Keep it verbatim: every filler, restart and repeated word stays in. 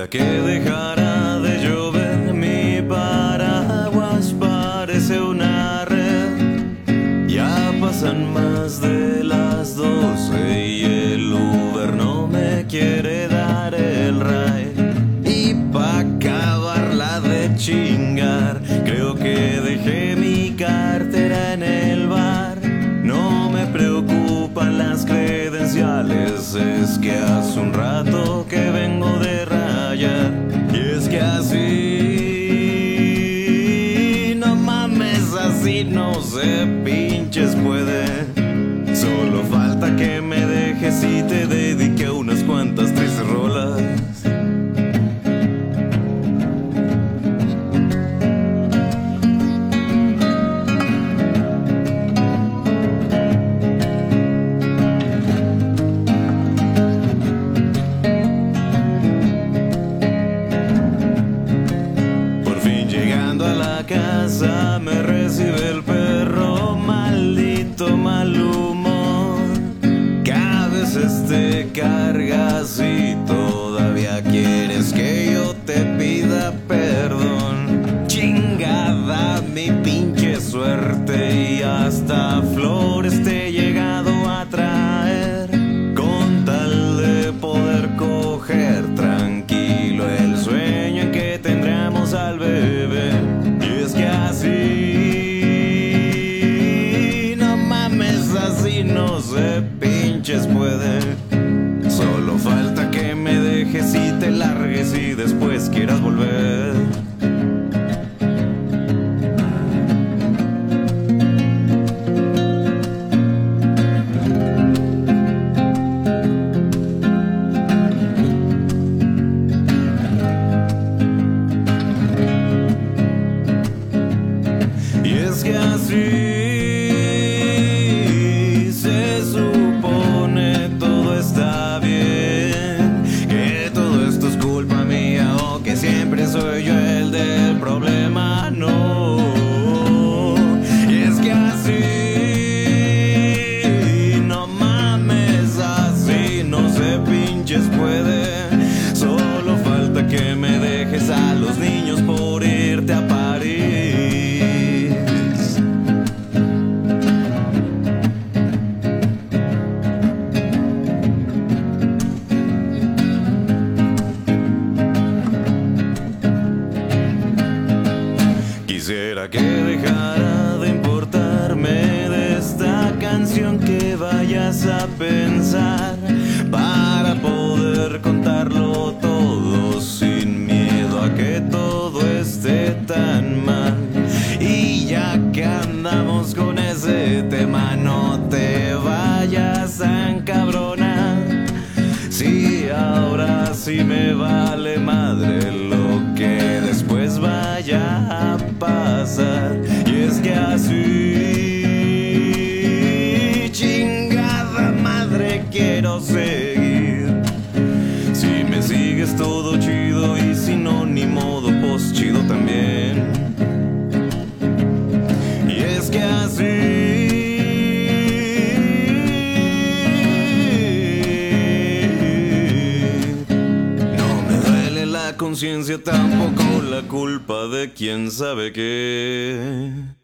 que dejará de llover, mi paraguas parece una red. Ya pasan más de las doce y el Uber no me quiere dar el ride. Y pa' acabarla de chingar, creo que dejé mi cartera en el bar. No me preocupan las credenciales, es que hace un rato que vengo de rayar. Y es que así, no mames, así no se pinches puede. Solo falta que me dejes y te dedique unas cuantas tristes rolas. Casa me recibe el perro, maldito mal humor. Que a veces te cargas y todavía quieres que yo te pida perdón. Chingada mi pinche suerte, y hasta flores te he llegado a traer con tal de poder coger tranquilo el sueño en que tendremos al bebé. Así, no mames, así no se pinches puede. Solo falta que me dejes y te largues y después quieras volver. Es que así se supone todo está bien, que todo esto es culpa mía o que siempre soy yo el del problema, no. Y es que así, no mames, así no se pinches puede. Solo falta que me dejes a los niños por irte a París. Quisiera que dejara de importarme de esta canción que vayas a pensar, para poder contarlo todo sin miedo a que todo esté tan mal. Y ya que andamos con ese tema, no te vayas a encabronar. Si ahora sí me vale madre lo que después vaya a pasar. Y es que así, chingada madre, quiero seguir. Si me sigues todo chido, y si no, ni modo, pues chido también. Y es que así, conciencia, tampoco la culpa de quién sabe qué.